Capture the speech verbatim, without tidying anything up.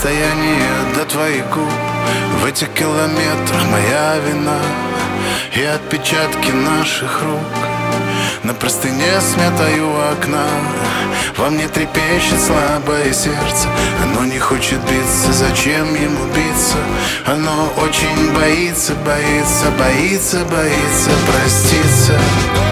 расстояние до твоих губ. В этих километрах моя вина и отпечатки наших рук. На простыне сметаю окна, во мне трепещет слабое сердце. Оно не хочет биться, зачем ему биться? Оно очень боится, боится, боится, боится проститься.